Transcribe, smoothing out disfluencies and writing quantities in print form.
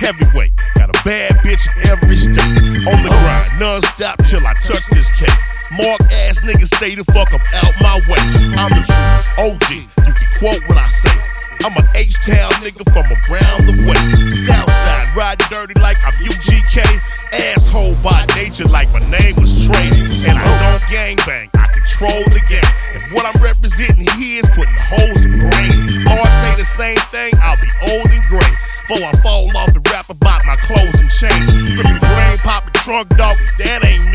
heavyweight. Got a bad bitch in every state. On the grind, non-stop till I touch this cake. Mark ass niggas stay the fuck up out my way. I'm the true OG, you can quote what I say. I'm an H-Town nigga from around the way. Southside, riding dirty like I'm UGK. Asshole by nature like my name was Trey. And I don't gangbang, I control the game. And what I'm representing here is putting holes in brains. Or I say the same thing, I'll be old and gray. Before I fall off and rap about my clothes and chains. Gripping brain, popping trunk, dog, that ain't me.